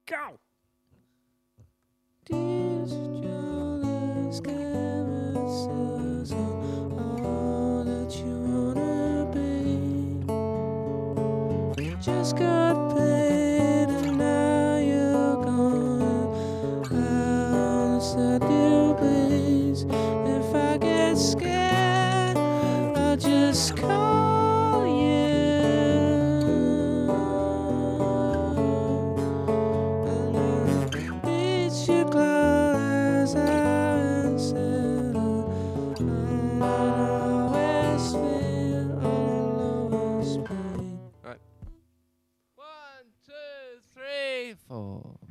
Go. These jealous carousels are all that you wanna be. Just got paid and now you're gone out inside your place. If I get scared, I'll just call you. It's your clothes and settle. I always feel on the lowest pain. Right. 1, 2, 3, 4.